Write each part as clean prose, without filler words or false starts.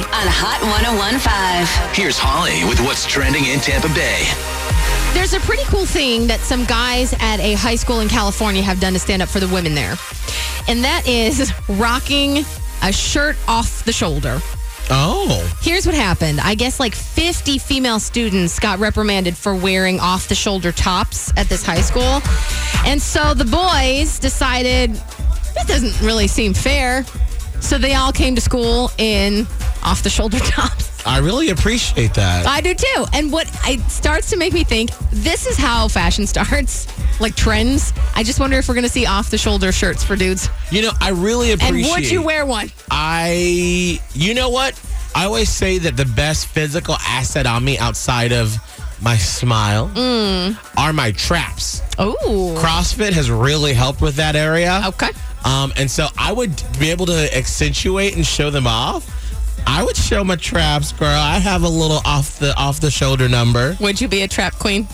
on Hot 101.5. Here's Holly with what's trending in Tampa Bay. There's a pretty cool thing that some guys at a high school in California have done to stand up for the women there. And that is rocking a shirt off the shoulder. Oh. Here's what happened. I guess like 50 female students got reprimanded for wearing off-the-shoulder tops at this high school. And so the boys decided, this doesn't really seem fair. So they all came to school in off-the-shoulder tops. I really appreciate that. I do too. And what it starts to make me think, this is how fashion starts, like trends. I just wonder if we're going to see off-the-shoulder shirts for dudes. You know, I really appreciate. And would you wear one? You know what? I always say that the best physical asset on me outside of my smile are my traps. Oh. CrossFit has really helped with that area. Okay. And so I would be able to accentuate and show them off. I would show my traps, girl. I have a little off the shoulder number. Would you be a trap queen?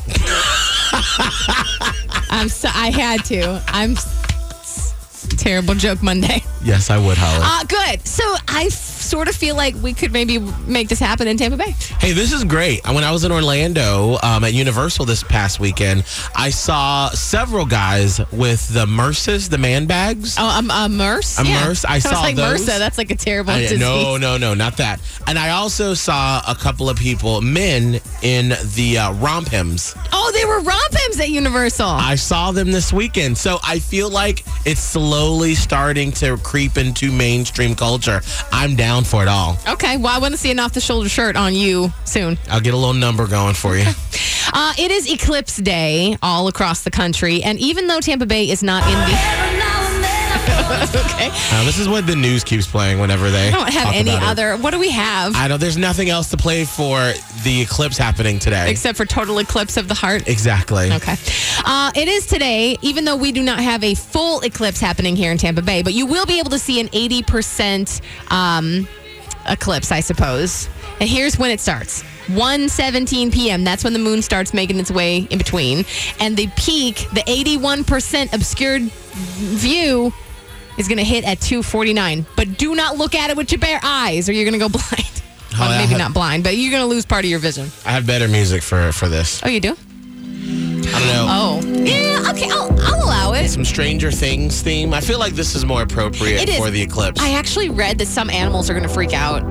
I had to. Terrible joke Monday. Yes, I would, Holly. Good. So I sort of feel like we could maybe make this happen in Tampa Bay. Hey, this is great. When I was in Orlando at Universal this past weekend, I saw several guys with the Merces, the man bags. Oh, a Merce? A Merce. I saw like those. MRSA. That's like a terrible disease. No, not that. And I also saw a couple of people, men, in the rompims. Oh, they were rompims at Universal. I saw them this weekend. So I feel like it's slowly starting to creep into mainstream culture. I'm down for it all. Okay, well, I want to see an off-the-shoulder shirt on you soon. I'll get a little number going for you. It is Eclipse Day all across the country, and even though Tampa Bay is not in the... Okay. This is what the news keeps playing whenever they I don't have any other... What do we have? I know there's nothing else to play for the eclipse happening today. Except for total eclipse of the heart? Exactly. Okay. It is today, even though we do not have a full eclipse happening here in Tampa Bay, but you will be able to see an 80% eclipse, I suppose. And here's when it starts. 1:17 p.m. That's when the moon starts making its way in between. And the peak, the 81% obscured view, is going to hit at 2:49. But do not look at it with your bare eyes or you're going to go blind. Well, maybe not blind, but you're going to lose part of your vision. I have better music for this. Oh, you do? I don't know. Oh. Yeah, okay, I'll allow it. Some Stranger Things theme. I feel like this is more appropriate for the eclipse. I actually read that some animals are going to freak out.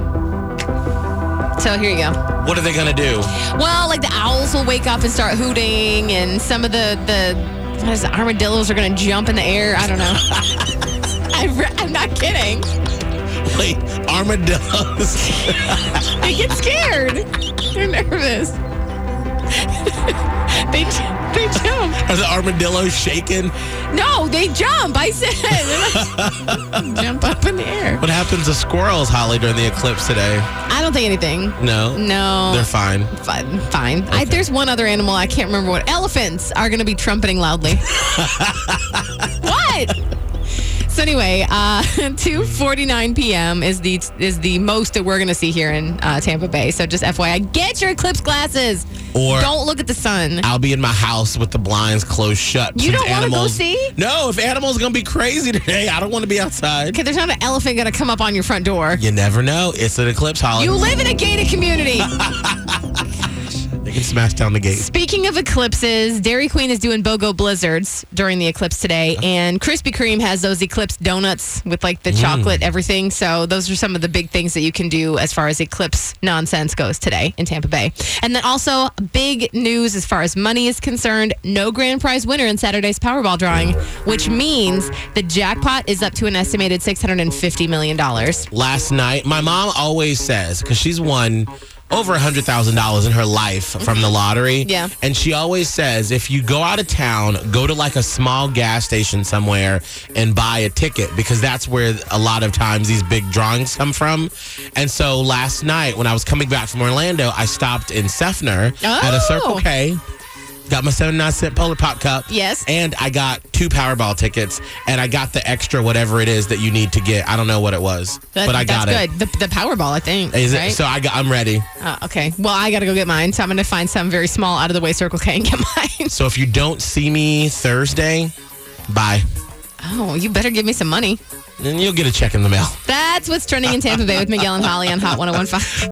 So here you go. What are they going to do? Well, like the owls will wake up and start hooting, and some of the armadillos are going to jump in the air. I don't know. I'm not kidding. Wait, armadillos? They get scared. They're nervous. They jump. Are the armadillos shaking? No, they jump. I said. Jump up in the air. What happens to squirrels, Holly, during the eclipse today? I don't think anything. No? No. They're fine? Fine. Okay. There's one other animal. I can't remember what. Elephants are going to be trumpeting loudly. What? So anyway, 2:49 p.m. is the most that we're going to see here in Tampa Bay. So just FYI, get your eclipse glasses. Or don't look at the sun. I'll be in my house with the blinds closed shut. You don't want to go see? No, if animals going to be crazy today, I don't want to be outside. Okay, there's not an elephant going to come up on your front door. You never know. It's an eclipse, Holly. You live in a gated community. They can smash down the gate. Speaking of eclipses, Dairy Queen is doing BOGO blizzards during the eclipse today, and Krispy Kreme has those eclipse donuts with like the chocolate everything. So those are some of the big things that you can do as far as eclipse nonsense goes today in Tampa Bay. And then also big news as far as money is concerned, no grand prize winner in Saturday's Powerball drawing, which means the jackpot is up to an estimated $650 million. Last night, my mom always says, because she's won over $100,000 in her life from the lottery. Yeah. And she always says, if you go out of town, go to like a small gas station somewhere and buy a ticket, because that's where a lot of times these big drawings come from. And so last night when I was coming back from Orlando, I stopped in Seffner at a Circle K. Got my 79-cent Polar Pop cup. Yes. And I got 2 Powerball tickets, and I got the extra whatever it is that you need to get. I don't know what it was, but I got it. That's good. The Powerball, I think. Is right? it? So I'm ready. Okay. Well, I got to go get mine, so I'm going to find some very small, out of the way Circle K and get mine. So if you don't see me Thursday, bye. Oh, you better give me some money. And you'll get a check in the mail. That's what's trending in Tampa Bay with Miguel and Holly on Hot 101.5.